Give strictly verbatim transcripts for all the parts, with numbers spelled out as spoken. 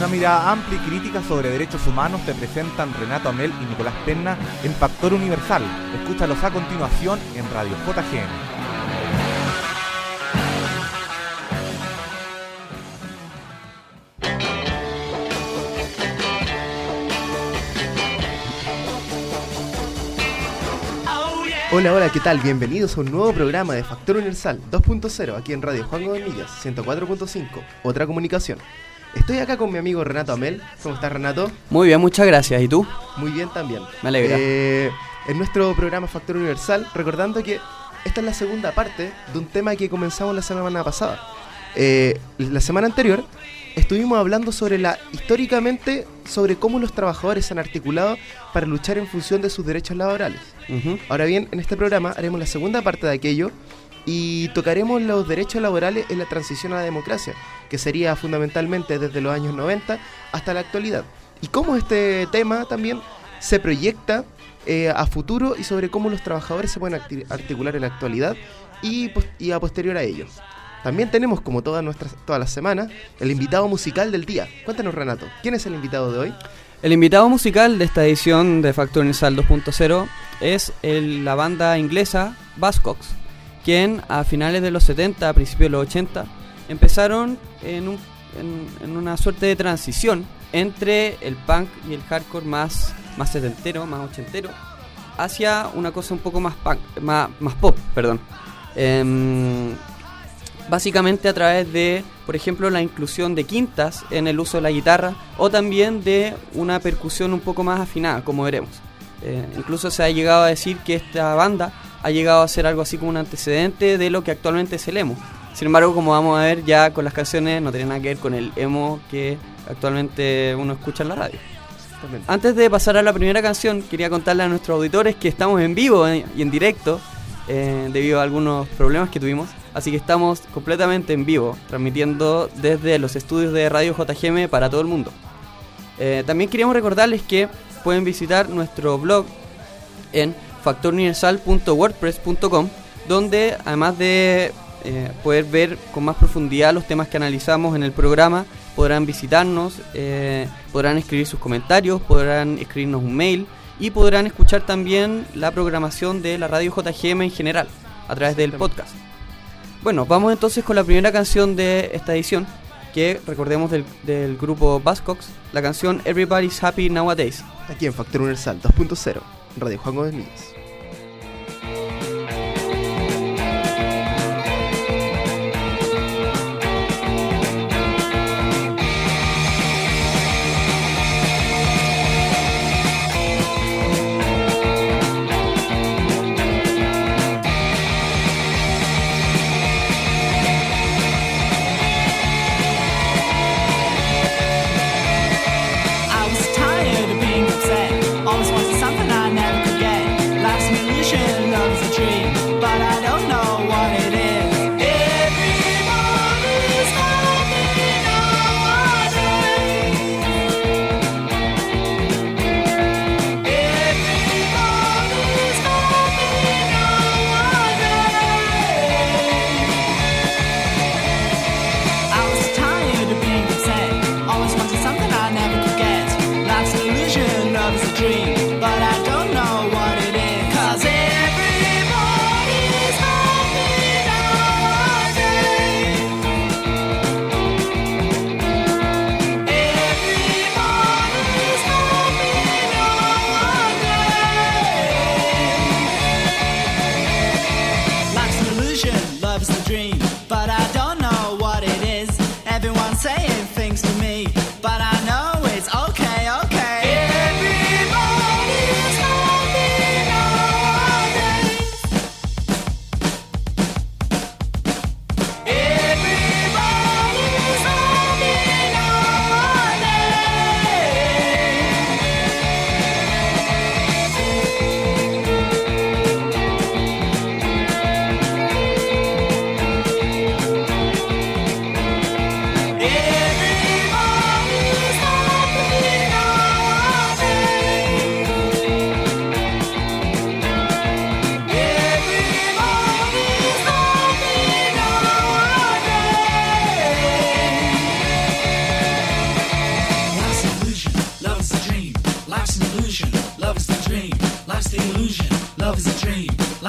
Una mirada amplia y crítica sobre derechos humanos te presentan Renato Amel y Nicolás Penna en Factor Universal. Escúchalos a continuación en Radio J G M. Hola, hola, ¿qué tal? Bienvenidos a un nuevo programa de Factor Universal dos punto cero aquí en Radio Juan Gómez Millas, ciento cuatro punto cinco, otra comunicación. Estoy acá con mi amigo Renato Amel. ¿Cómo estás, Renato? Muy bien, muchas gracias. ¿Y tú? Muy bien también. Me alegra. Eh, en nuestro programa Factor Universal, recordando que esta es la segunda parte de un tema que comenzamos la semana pasada. Eh, la semana anterior estuvimos hablando sobre la históricamente sobre cómo los trabajadores se han articulado para luchar en función de sus derechos laborales. Uh-huh. Ahora bien, en este programa haremos la segunda parte de aquello y tocaremos los derechos laborales en la transición a la democracia, que sería fundamentalmente desde los años noventa hasta la actualidad. Y cómo este tema también se proyecta eh, a futuro y sobre cómo los trabajadores se pueden articular en la actualidad y, y a posterior a ello. También tenemos, como todas nuestras todas las semanas, el invitado musical del día. Cuéntanos, Renato, ¿quién es el invitado de hoy? El invitado musical de esta edición de Factor Universal dos punto cero es el, la banda inglesa Buzzcocks, quien a finales de los setenta, a principios de los ochenta, empezaron en, un, en, en una suerte de transición entre el punk y el hardcore más, más setentero, más ochentero, hacia una cosa un poco más punk, más, más pop, perdón. Eh, Básicamente a través de, por ejemplo, la inclusión de quintas en el uso de la guitarra o también de una percusión un poco más afinada, como veremos. Eh, incluso se ha llegado a decir que esta banda ha llegado a ser algo así como un antecedente de lo que actualmente es el emo. Sin embargo, como vamos a ver ya con las canciones, no tiene nada que ver con el emo que actualmente uno escucha en la radio. Antes de pasar a la primera canción, quería contarle a nuestros auditores que estamos en vivo y en directo eh, debido a algunos problemas que tuvimos. Así que estamos completamente en vivo, transmitiendo desde los estudios de Radio J G M para todo el mundo. Eh, también queríamos recordarles que pueden visitar nuestro blog en factor universal punto wordpress punto com, donde además de eh, poder ver con más profundidad los temas que analizamos en el programa, podrán visitarnos, eh, podrán escribir sus comentarios, podrán escribirnos un mail y podrán escuchar también la programación de la Radio J G M en general, a través del podcast. Bueno, vamos entonces con la primera canción de esta edición, que recordemos del, del grupo Buzzcocks, la canción Everybody's Happy Nowadays. Aquí en Factor Universal dos punto cero, Radio Juan Gómez Millas.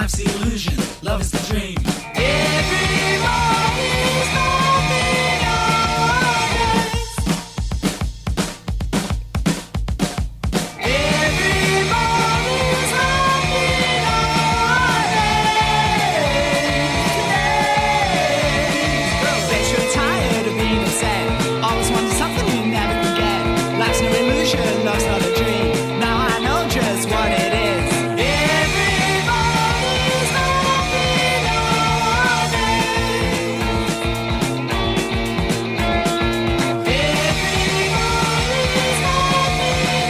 Life's the illusion, love is the dream. Everybody's laughing nowadays. Everybody's laughing nowadays. Bet you're tired of being upset. Always want something you never forget. Life's no illusion, love's not a dream. Now I know just what it is. Everybody's laughing nowadays. Everybody's laughing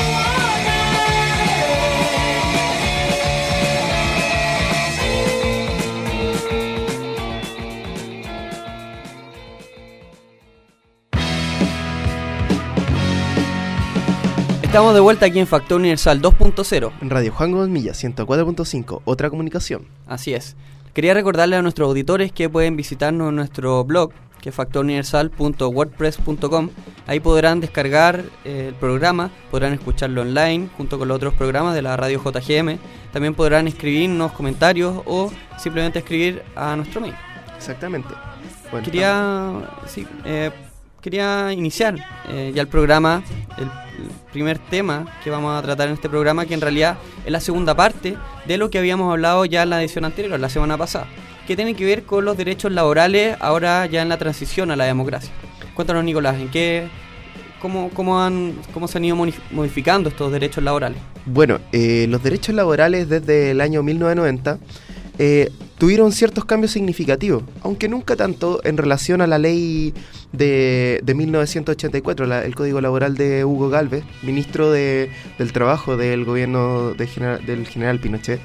Estamos de vuelta aquí en Factor Universal dos punto cero. En Radio Juan Gómez Milla, ciento cuatro punto cinco, otra comunicación. Así es. Quería recordarle a nuestros auditores que pueden visitarnos en nuestro blog, que es factor universal punto wordpress punto com. Ahí podrán descargar eh, el programa, podrán escucharlo online junto con los otros programas de la radio J G M. También podrán escribirnos comentarios o simplemente escribir a nuestro mail. Exactamente. Bueno, Quería, sí, eh, quería iniciar eh, ya el programa, el, el primer tema que vamos a tratar en este programa, que en realidad es la segunda parte de lo que habíamos hablado ya en la edición anterior, la semana pasada, que tiene que ver con los derechos laborales ahora ya en la transición a la democracia. Cuéntanos, Nicolás, ¿en qué, cómo, cómo, han, cómo se han ido modificando estos derechos laborales? Bueno, eh, los derechos laborales desde el año mil novecientos noventa eh, tuvieron ciertos cambios significativos, aunque nunca tanto en relación a la ley de, de mil novecientos ochenta y cuatro, la, el Código Laboral de Hugo Gálvez, ministro de, del Trabajo del gobierno de general, del general Pinochet.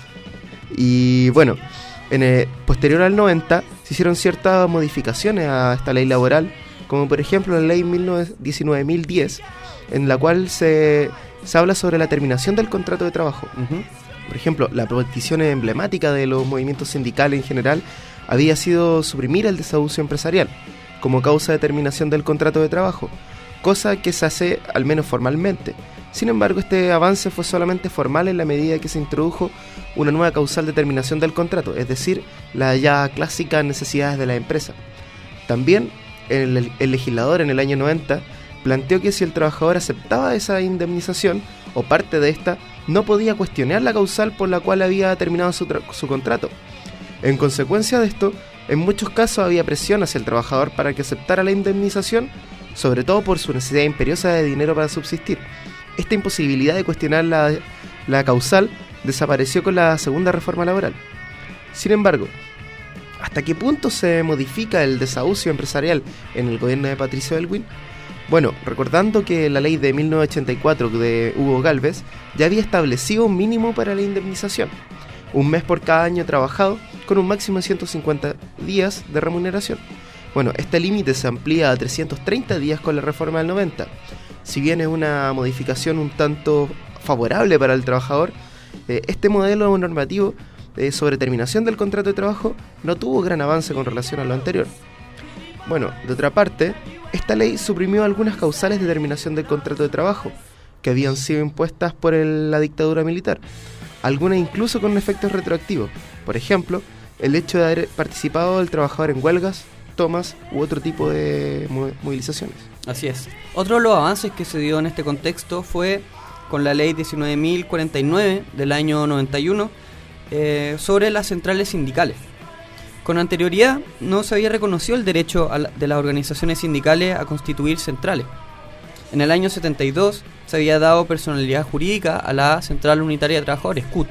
Y bueno, en el, posterior al noventa se hicieron ciertas modificaciones a esta ley laboral, como por ejemplo la ley diecinueve mil diez, en la cual se, se habla sobre la terminación del contrato de trabajo. Uh-huh. Por ejemplo, la petición emblemática de los movimientos sindicales en general había sido suprimir el desahucio empresarial como causa de terminación del contrato de trabajo, cosa que se hace al menos formalmente. Sin embargo, este avance fue solamente formal en la medida que se introdujo una nueva causal de terminación del contrato, es decir, las ya clásicas necesidades de la empresa. También el, el legislador en el año noventa planteó que si el trabajador aceptaba esa indemnización o parte de esta, no podía cuestionar la causal por la cual había terminado su, tra- su contrato. En consecuencia de esto, en muchos casos había presión hacia el trabajador para que aceptara la indemnización, sobre todo por su necesidad imperiosa de dinero para subsistir. Esta imposibilidad de cuestionar la, la causal desapareció con la segunda reforma laboral. Sin embargo, ¿hasta qué punto se modifica el desahucio empresarial en el gobierno de Patricio Aylwin? Bueno, recordando que la ley de mil novecientos ochenta y cuatro de Hugo Gálvez ya había establecido un mínimo para la indemnización, un mes por cada año trabajado, con un máximo de ciento cincuenta días de remuneración. Bueno, este límite se amplía a trescientos treinta días con la reforma del noventa. Si bien es una modificación un tanto favorable para el trabajador, eh, este modelo normativo eh, sobre terminación del contrato de trabajo no tuvo gran avance con relación a lo anterior. Bueno, de otra parte, esta ley suprimió algunas causales de terminación del contrato de trabajo que habían sido impuestas por el, la dictadura militar, algunas incluso con efectos retroactivos. Por ejemplo, el hecho de haber participado el trabajador en huelgas, tomas u otro tipo de movilizaciones. Así es. Otro de los avances que se dio en este contexto fue con la ley diecinueve mil cuarenta y nueve del año noventa y uno eh, sobre las centrales sindicales. Con anterioridad no se había reconocido el derecho a la, de las organizaciones sindicales a constituir centrales. En el año setenta y dos se había dado personalidad jurídica a la Central Unitaria de Trabajadores, C U T.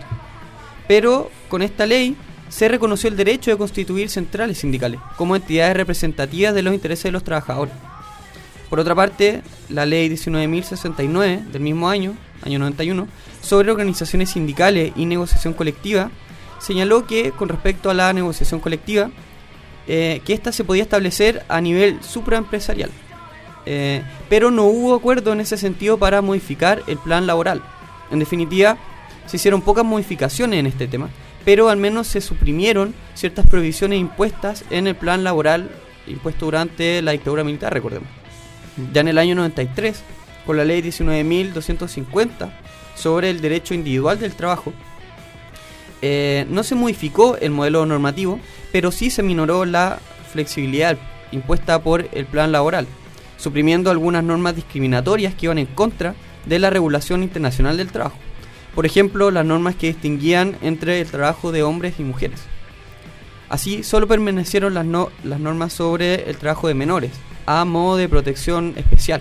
Pero con esta ley se reconoció el derecho de constituir centrales sindicales como entidades representativas de los intereses de los trabajadores. Por otra parte, la ley diecinueve mil sesenta y nueve del mismo año, año noventa y uno, sobre organizaciones sindicales y negociación colectiva, señaló que con respecto a la negociación colectiva, eh, que ésta se podía establecer a nivel supraempresarial, eh, pero no hubo acuerdo en ese sentido para modificar el plan laboral. En definitiva, se hicieron pocas modificaciones en este tema, pero al menos se suprimieron ciertas prohibiciones impuestas en el plan laboral impuesto durante la dictadura militar, recordemos. Ya en el año noventa y tres, con la ley diecinueve mil doscientos cincuenta sobre el derecho individual del trabajo, eh, no se modificó el modelo normativo, pero sí se minoró la flexibilidad impuesta por el plan laboral, suprimiendo algunas normas discriminatorias que iban en contra de la regulación internacional del trabajo. Por ejemplo, las normas que distinguían entre el trabajo de hombres y mujeres. Así, solo permanecieron las, no, las normas sobre el trabajo de menores, a modo de protección especial.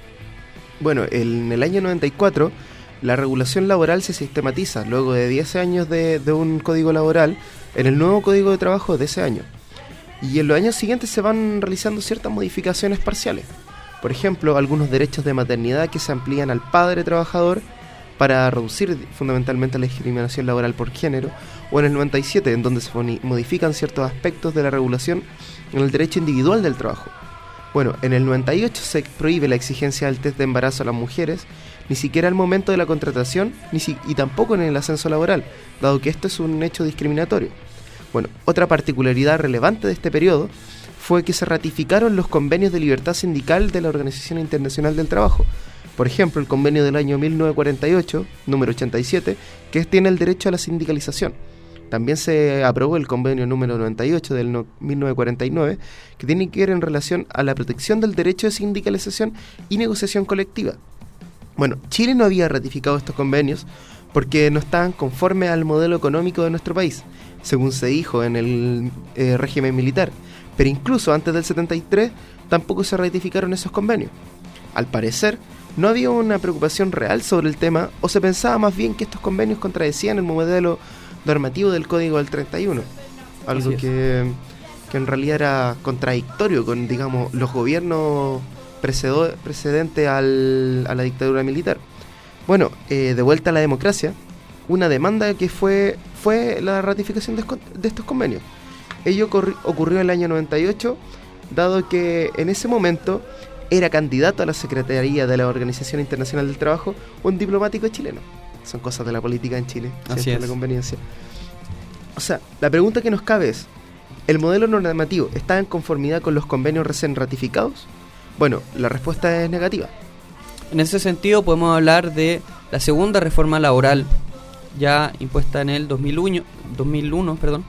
Bueno, en el año noventa y cuatro, la regulación laboral se sistematiza luego de diez años de, de un código laboral en el nuevo código de trabajo de ese año. Y en los años siguientes se van realizando ciertas modificaciones parciales. Por ejemplo, algunos derechos de maternidad que se amplían al padre trabajador para reducir fundamentalmente la discriminación laboral por género, o en el noventa y siete, en donde se modifican ciertos aspectos de la regulación en el derecho individual del trabajo. Bueno, en el noventa y ocho se prohíbe la exigencia del test de embarazo a las mujeres, ni siquiera al momento de la contratación, ni si, y tampoco en el ascenso laboral, dado que esto es un hecho discriminatorio. Bueno, otra particularidad relevante de este periodo fue que se ratificaron los convenios de libertad sindical de la Organización Internacional del Trabajo. Por ejemplo, el convenio del año mil novecientos cuarenta y ocho, número ochenta y siete, que tiene el derecho a la sindicalización. También se aprobó el convenio número noventa y ocho del no, mil novecientos cuarenta y nueve, que tiene que ver en relación a la protección del derecho de sindicalización y negociación colectiva. Bueno, Chile no había ratificado estos convenios porque no estaban conformes al modelo económico de nuestro país, según se dijo en el eh, régimen militar. Pero incluso antes del setenta y tres tampoco se ratificaron esos convenios. Al parecer, no había una preocupación real sobre el tema, o se pensaba más bien que estos convenios contradecían el modelo normativo del Código del treinta y uno, algo que, que en realidad era contradictorio con, digamos, los gobiernos precedo, precedentes al, a la dictadura militar. Bueno, eh, de vuelta a la democracia, una demanda que fue, fue la ratificación de, de estos convenios. Ello ocurri, ocurrió en el año noventa y ocho, dado que en ese momento era candidato a la Secretaría de la Organización Internacional del Trabajo un diplomático chileno. Son cosas de la política en Chile, así es. La conveniencia. O sea, la pregunta que nos cabe es, ¿el modelo normativo está en conformidad con los convenios recién ratificados? Bueno, la respuesta es negativa. En ese sentido podemos hablar de la segunda reforma laboral, ya impuesta en el dos mil uno, dos mil uno perdón,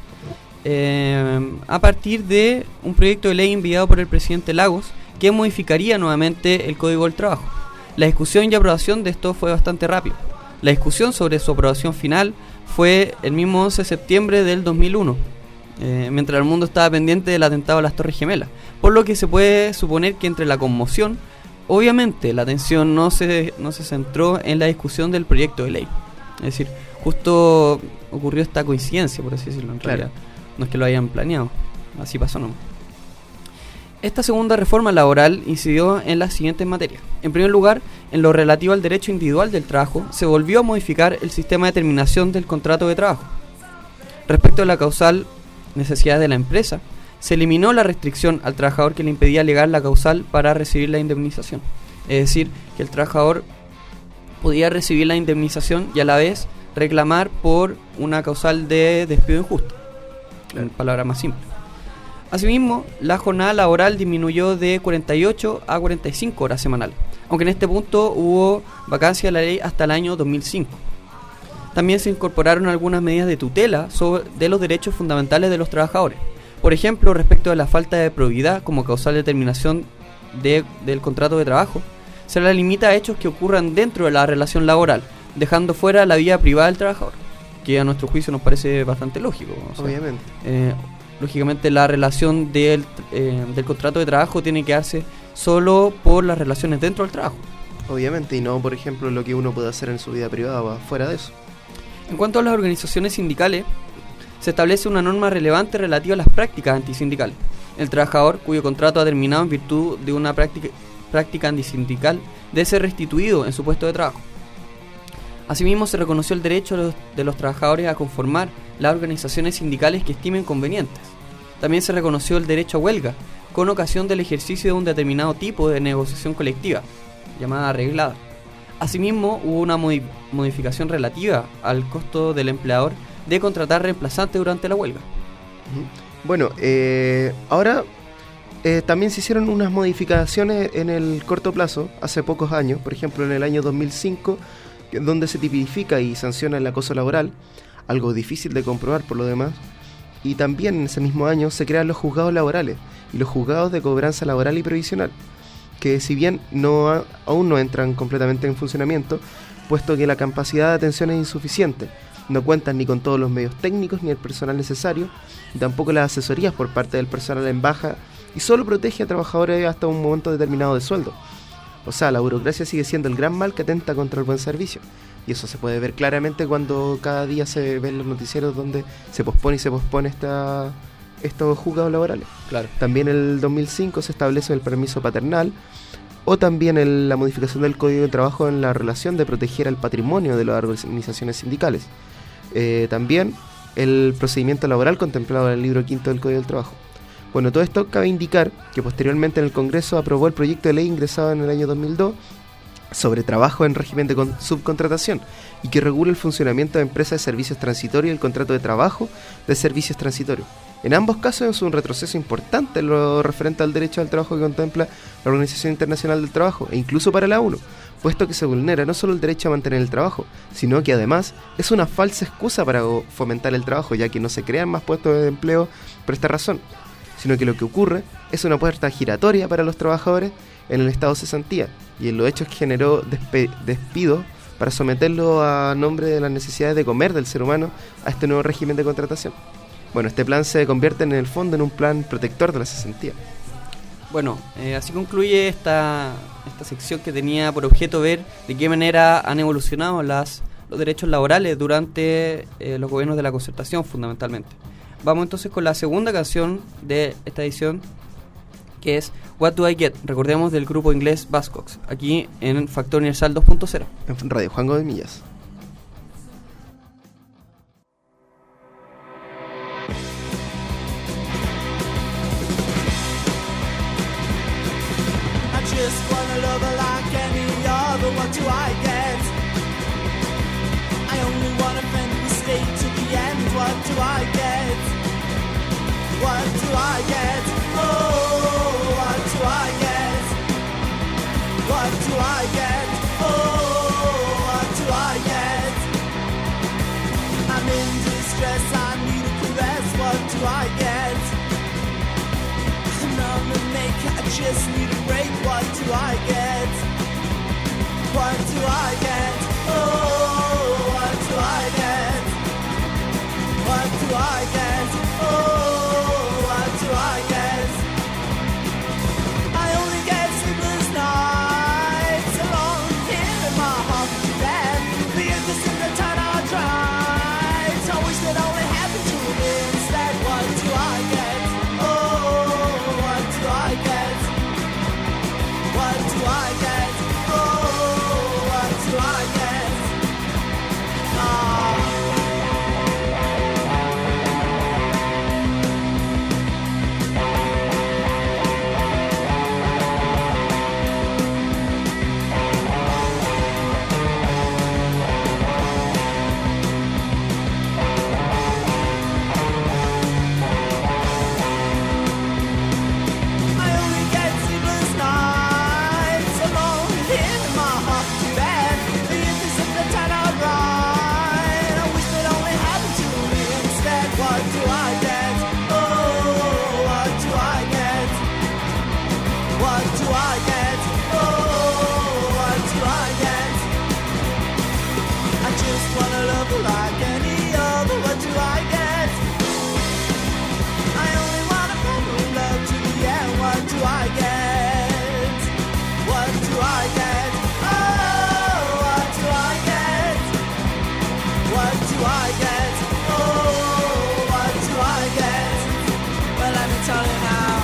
eh, a partir de un proyecto de ley enviado por el presidente Lagos, que modificaría nuevamente el Código del Trabajo. La discusión y aprobación de esto fue bastante rápido. La discusión sobre su aprobación final fue el mismo once de septiembre del dos mil uno, eh, mientras el mundo estaba pendiente del atentado a las Torres Gemelas, por lo que se puede suponer que entre la conmoción, obviamente la atención no se, no se centró en la discusión del proyecto de ley. Es decir, justo ocurrió esta coincidencia, por así decirlo, en claro. realidad. No es que lo hayan planeado, así pasó nomás. Esta segunda reforma laboral incidió en las siguientes materias. En primer lugar, en lo relativo al derecho individual del trabajo, se volvió a modificar el sistema de terminación del contrato de trabajo. Respecto a la causal necesidad de la empresa, se eliminó la restricción al trabajador que le impedía alegar la causal para recibir la indemnización. Es decir, que el trabajador podía recibir la indemnización y a la vez reclamar por una causal de despido injusto, en palabras más simples. Asimismo, la jornada laboral disminuyó de cuarenta y ocho a cuarenta y cinco horas semanales, aunque en este punto hubo vacancia de la ley hasta el año dos mil cinco. También se incorporaron algunas medidas de tutela sobre de los derechos fundamentales de los trabajadores. Por ejemplo, respecto de la falta de probidad como causal de terminación de, del contrato de trabajo, se la limita a hechos que ocurran dentro de la relación laboral, dejando fuera la vida privada del trabajador, que a nuestro juicio nos parece bastante lógico. O sea, obviamente. Eh, lógicamente la relación del, eh, del contrato de trabajo tiene que darse solo por las relaciones dentro del trabajo. Obviamente, y no, por ejemplo, lo que uno puede hacer en su vida privada o fuera de eso. En cuanto a las organizaciones sindicales, se establece una norma relevante relativa a las prácticas antisindicales. El trabajador cuyo contrato ha terminado en virtud de una práctica, práctica antisindical debe ser restituido en su puesto de trabajo. Asimismo, se reconoció el derecho de los, de los trabajadores a conformar las organizaciones sindicales que estimen convenientes. También se reconoció el derecho a huelga, con ocasión del ejercicio de un determinado tipo de negociación colectiva, llamada arreglada. Asimismo, hubo una modi- modificación relativa al costo del empleador de contratar reemplazantes durante la huelga. Bueno, eh, ahora eh, también se hicieron unas modificaciones en el corto plazo, hace pocos años, por ejemplo en el año dos mil cinco, donde se tipifica y sanciona el acoso laboral. algo difícil de comprobar por lo demás. Y también en ese mismo año se crean los juzgados laborales y los juzgados de cobranza laboral y previsional, que si bien no ha, aún no entran completamente en funcionamiento, puesto que la capacidad de atención es insuficiente, no cuentan ni con todos los medios técnicos ni el personal necesario, y tampoco las asesorías por parte del personal en baja, y solo protege a trabajadores hasta un momento determinado de sueldo. O sea, la burocracia sigue siendo el gran mal que atenta contra el buen servicio. Y eso se puede ver claramente cuando cada día se ven los noticieros donde se pospone y se pospone esta, estos juzgados laborales. Claro. También en el dos mil cinco se establece el permiso paternal, o también el, la modificación del Código de Trabajo en la relación de proteger al patrimonio de las organizaciones sindicales. Eh, también el procedimiento laboral contemplado en el libro quinto del Código del Trabajo. Bueno, todo esto cabe indicar que posteriormente en el Congreso aprobó el proyecto de ley ingresado en el año dos mil dos sobre trabajo en régimen de con- subcontratación y que regula el funcionamiento de empresas de servicios transitorios y el contrato de trabajo de servicios transitorios. En ambos casos es un retroceso importante en lo referente al derecho al trabajo que contempla la Organización Internacional del Trabajo e incluso para la ONU, puesto que se vulnera no solo el derecho a mantener el trabajo, sino que además es una falsa excusa para fomentar el trabajo, ya que no se crean más puestos de empleo por esta razón, sino que lo que ocurre es una puerta giratoria para los trabajadores en el estado de cesantía, y en los hechos que generó despe- despido para someterlo a nombre de las necesidades de comer del ser humano a este nuevo régimen de contratación. Bueno, este plan se convierte en el fondo en un plan protector de la cesantía. Bueno, eh, así concluye esta, esta sección que tenía por objeto ver de qué manera han evolucionado las, los derechos laborales durante eh, los gobiernos de la concertación, fundamentalmente. Vamos entonces con la segunda canción de esta edición, que es What Do I Get? Recordemos, del grupo inglés Buzzcocks, aquí en Factor Universal dos punto cero. En Radio Juan Gómez Millas. I just wanna love her like any other. What do I get? I only want a friend who stay to the end. What do I get? What do I get? Oh, what do I get? What do I get? Oh, what do I get? I'm in distress, I need a caress. What do I get? I'm a make, I just need a break. What do I get? What do I get? Oh, what do I get? What do I get? Oh, what do I get? I only get sleepless nights alone here in my haunted bed. The interest in the town I tried. I wish that only happened to me instead. What do I get? Oh, what do I get? What do I get? Oh, what do I get? Ah. I only get sleepless nights alone here in my haunted bed. The interest of the town I ride. I wish that only happened to me instead. What do I get? Oh, what do I get? What do I get? Oh, what do I get? I just wanna love her like any other. What do I get? I only want a friend who love to the end. What do I get? What do I get? Oh, what do I get? What do I get? Oh, what do I get? Well, let me tell you now.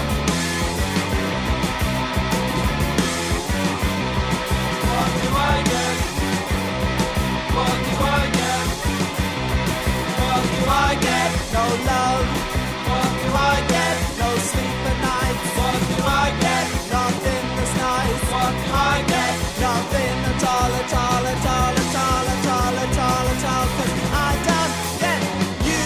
What do I get? What do I get? What do I get? No love. What do I get? No sleep at night. What do I get? Nothing that's nice. What do I get? Nothing at all, at all, at all, at all, at all, at all, at all. 'Cause I don't get you.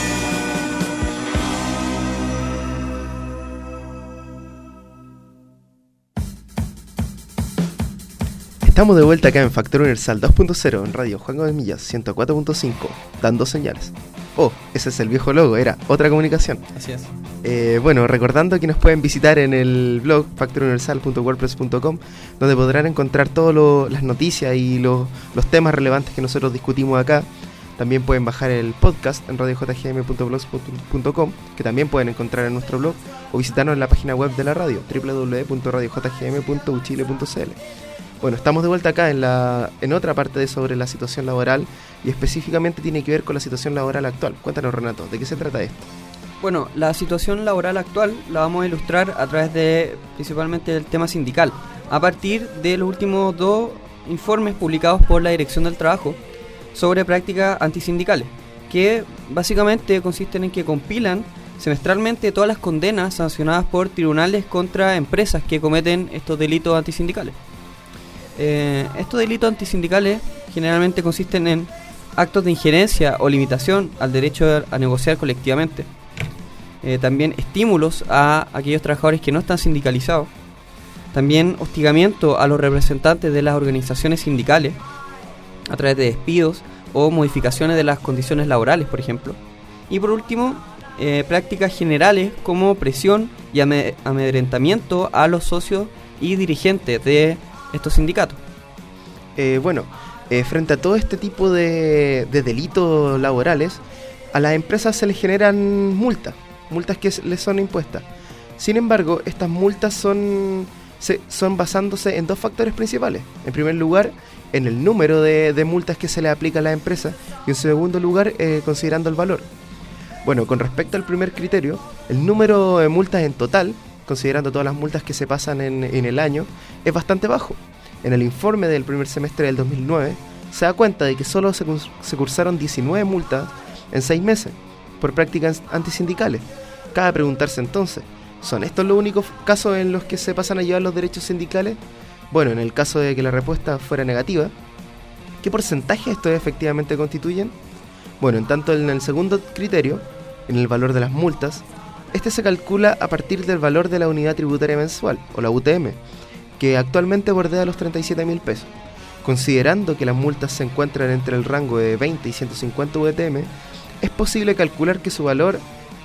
Estamos de vuelta acá en Factor Universal dos punto cero en Radio Juan Gómez Millas ciento cuatro punto cinco, dando señales. Oh, ese es el viejo logo, era otra comunicación. Así es. Eh, bueno, recordando que nos pueden visitar en el blog factor universal punto wordpress punto com, donde podrán encontrar todas las noticias y lo, los temas relevantes que nosotros discutimos acá. También pueden bajar el podcast en radio j g m punto blogspot punto com, que también pueden encontrar en nuestro blog, o visitarnos en la página web de la radio, doble u doble u doble u punto radio j g m punto u chile punto c l. Bueno, estamos de vuelta acá en la en otra parte de sobre la situación laboral, y específicamente tiene que ver con la situación laboral actual. Cuéntanos, Renato, ¿de qué se trata esto? Bueno, la situación laboral actual la vamos a ilustrar a través de principalmente del tema sindical, a partir de los últimos dos informes publicados por la Dirección del Trabajo sobre prácticas antisindicales, que básicamente consisten en que compilan semestralmente todas las condenas sancionadas por tribunales contra empresas que cometen estos delitos antisindicales. Eh, estos delitos antisindicales generalmente consisten en actos de injerencia o limitación al derecho a negociar colectivamente, eh, también estímulos a aquellos trabajadores que no están sindicalizados, también hostigamiento a los representantes de las organizaciones sindicales a través de despidos o modificaciones de las condiciones laborales, por ejemplo, y por último, eh, prácticas generales como presión y ame- amedrentamiento a los socios y dirigentes de estos sindicatos. Eh, bueno, eh, frente a todo este tipo de, de delitos laborales, a las empresas se les generan multas, multas que les son impuestas. Sin embargo, estas multas son, se, son basándose en dos factores principales. En primer lugar, en el número de, de multas que se le aplica a la empresa, y en segundo lugar, eh, considerando el valor. Bueno, con respecto al primer criterio, el número de multas en total, considerando todas las multas que se pasan en, en el año, es bastante bajo. En el informe del primer semestre del dos mil nueve se da cuenta de que solo se, se cursaron diecinueve multas en seis meses por prácticas antisindicales. Cabe preguntarse entonces, ¿son estos los únicos casos en los que se pasan a llevar los derechos sindicales? Bueno, en el caso de que la respuesta fuera negativa, ¿qué porcentaje estos efectivamente constituyen? Bueno, en tanto en el segundo criterio, en el valor de las multas, este se calcula a partir del valor de la unidad tributaria mensual, o la U T M, que actualmente bordea los treinta y siete mil pesos. Considerando que las multas se encuentran entre el rango de veinte y ciento cincuenta U T M, es posible calcular que su valor,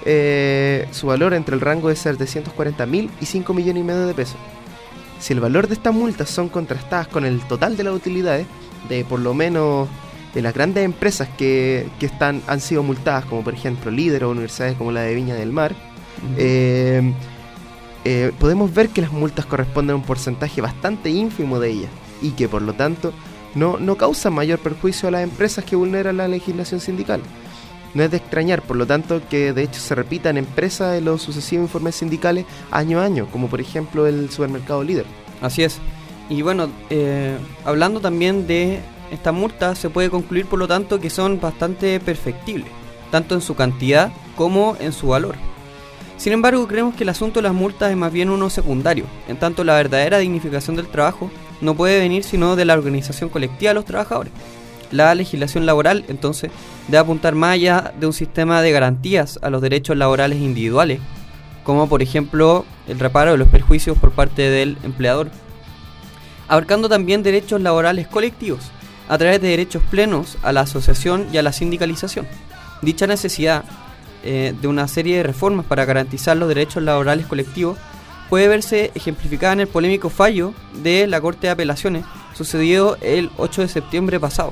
eh, su valor entre el rango de setecientos cuarenta mil y cinco millones y medio de pesos. Si el valor de estas multas son contrastadas con el total de las utilidades de por lo menos de las grandes empresas que, que están, han sido multadas, como por ejemplo Líder o universidades como la de Viña del Mar, uh-huh. eh, eh, podemos ver que las multas corresponden a un porcentaje bastante ínfimo de ellas, y que por lo tanto no, no causan mayor perjuicio a las empresas que vulneran la legislación sindical. No es de extrañar, por lo tanto, que de hecho se repitan empresas en los sucesivos informes sindicales año a año, como por ejemplo el supermercado Líder. Así es. Y bueno, eh, hablando también de esta multa, se puede concluir por lo tanto que son bastante perfectibles, tanto en su cantidad como en su valor. Sin embargo, creemos que el asunto de las multas es más bien uno secundario, en tanto la verdadera dignificación del trabajo no puede venir sino de la organización colectiva de los trabajadores. La legislación laboral, entonces, debe apuntar más allá de un sistema de garantías a los derechos laborales individuales, como por ejemplo el reparo de los perjuicios por parte del empleador, abarcando también derechos laborales colectivos, a través de derechos plenos a la asociación y a la sindicalización. Dicha necesidad eh, de una serie de reformas para garantizar los derechos laborales colectivos puede verse ejemplificada en el polémico fallo de la Corte de Apelaciones, sucedido el ocho de septiembre pasado.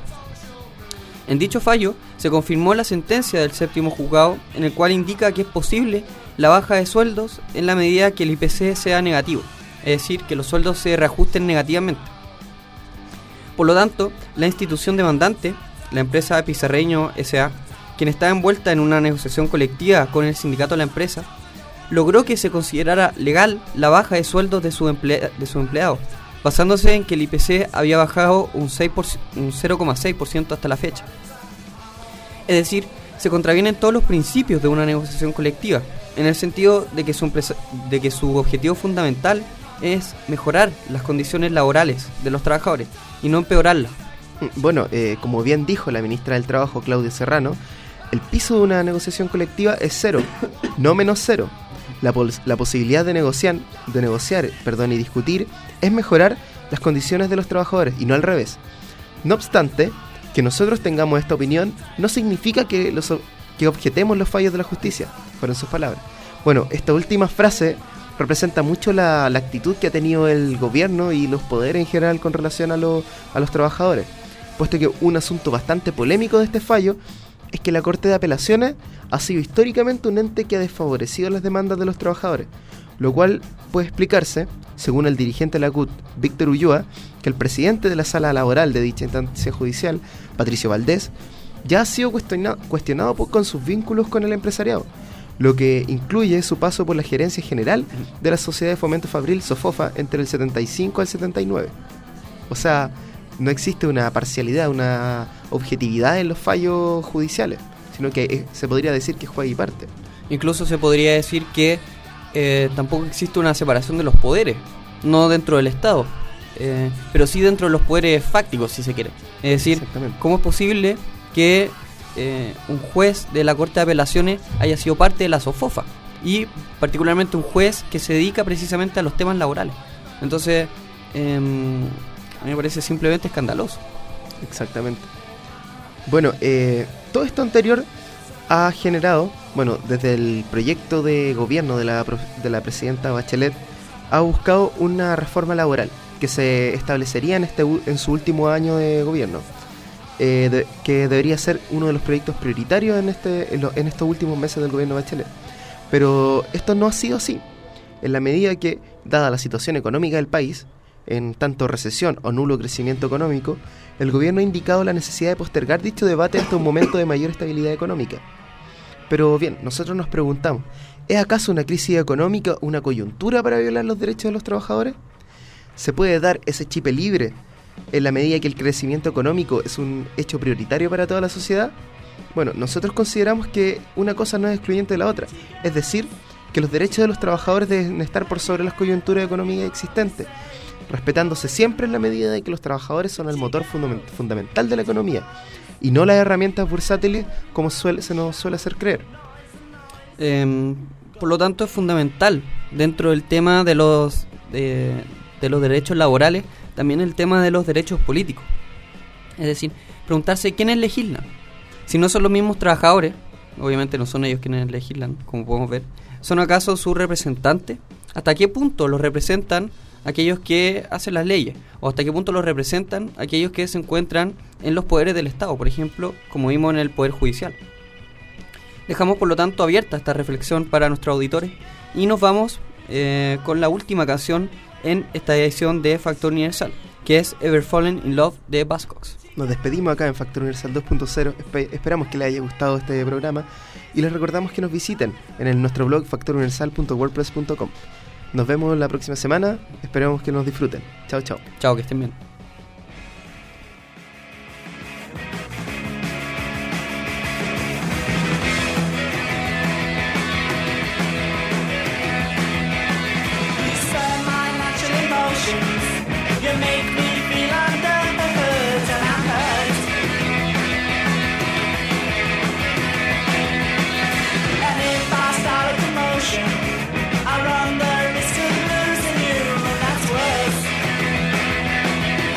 En dicho fallo se confirmó la sentencia del séptimo juzgado, en el cual indica que es posible la baja de sueldos en la medida que el I P C sea negativo, es decir, que los sueldos se reajusten negativamente. Por lo tanto, la institución demandante, la empresa Pizarreño S A, quien está envuelta en una negociación colectiva con el sindicato de la empresa, logró que se considerara legal la baja de sueldos de su, emple- de su empleado, basándose en que el I P C había bajado un, seis por ciento, un cero coma seis por ciento hasta la fecha. Es decir, se contravienen todos los principios de una negociación colectiva, en el sentido de que su, empresa, de que su objetivo fundamental es mejorar las condiciones laborales de los trabajadores y no empeorarlas. Bueno, eh, como bien dijo la ministra del Trabajo, Claudia Serrano, el piso de una negociación colectiva es cero, no menos cero. La, pos- la posibilidad de negociar, de negociar perdón, y discutir es mejorar las condiciones de los trabajadores y no al revés. No obstante, que nosotros tengamos esta opinión no significa que los, que objetemos los fallos de la justicia, fueron sus palabras. Bueno, esta última frase representa mucho la, la actitud que ha tenido el gobierno y los poderes en general con relación a, lo, a los trabajadores, puesto que un asunto bastante polémico de este fallo es que la Corte de Apelaciones ha sido históricamente un ente que ha desfavorecido las demandas de los trabajadores, lo cual puede explicarse, según el dirigente de la C U T, Víctor Ulloa, que el presidente de la sala laboral de dicha instancia judicial, Patricio Valdés, ya ha sido cuestionado, cuestionado por, con sus vínculos con el empresariado, lo que incluye su paso por la gerencia general de la Sociedad de Fomento Fabril, SOFOFA, entre el setenta y cinco al setenta y nueve. O sea, no existe una parcialidad, una objetividad en los fallos judiciales, sino que eh, se podría decir que juega y parte. Incluso se podría decir que eh, tampoco existe una separación de los poderes, no dentro del Estado, eh, pero sí dentro de los poderes fácticos, si se quiere. Es decir, ¿cómo es posible que eh, un juez de la Corte de Apelaciones haya sido parte de la SOFOFA? Y particularmente un juez que se dedica precisamente a los temas laborales. Entonces, eh, a mí me parece simplemente escandaloso. Exactamente. Bueno, eh, todo esto anterior ha generado, bueno, desde el proyecto de gobierno de la, de la presidenta Bachelet, ha buscado una reforma laboral que se establecería en, este, en su último año de gobierno, eh, de, que debería ser uno de los proyectos prioritarios en, este, en, lo, en estos últimos meses del gobierno de Bachelet. Pero esto no ha sido así, en la medida que, dada la situación económica del país, en tanto recesión o nulo crecimiento económico, el gobierno ha indicado la necesidad de postergar dicho debate hasta un momento de mayor estabilidad económica. Pero bien, nosotros nos preguntamos, ¿es acaso una crisis económica una coyuntura para violar los derechos de los trabajadores? ¿Se puede dar ese chip libre en la medida que el crecimiento económico es un hecho prioritario para toda la sociedad? Bueno, nosotros consideramos que una cosa no es excluyente de la otra, es decir, que los derechos de los trabajadores deben estar por sobre las coyunturas económicas existentes, respetándose siempre en la medida de que los trabajadores son el motor fundament- fundamental de la economía y no las herramientas bursátiles como suele, se nos suele hacer creer. Eh, por lo tanto, es fundamental dentro del tema de los de, de los derechos laborales también el tema de los derechos políticos. Es decir, preguntarse quiénes legislan. Si no son los mismos trabajadores, obviamente no son ellos quienes legislan, como podemos ver, ¿son acaso sus representantes? ¿Hasta qué punto los representan aquellos que hacen las leyes? ¿O hasta qué punto los representan aquellos que se encuentran en los poderes del Estado? Por ejemplo, como vimos en el Poder Judicial. Dejamos por lo tanto abierta esta reflexión para nuestros auditores y nos vamos eh, con la última canción en esta edición de Factor Universal, que es Ever Fallen in Love de Buzzcocks. Nos despedimos acá en Factor Universal dos punto cero. Espe- esperamos que les haya gustado este programa y les recordamos que nos visiten en el, nuestro blog factor universal punto wordpress punto com. Nos vemos la próxima semana, esperamos que nos disfruten. Chao, chao. Chao, que estén bien. You make me feel under the hood and I'm hurt. And if I start a commotion, I run the risk of losing you, and that's worse.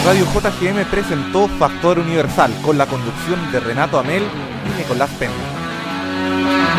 Radio J G M presentó Factor Universal con la conducción de Renato Amel y Nicolás Penna.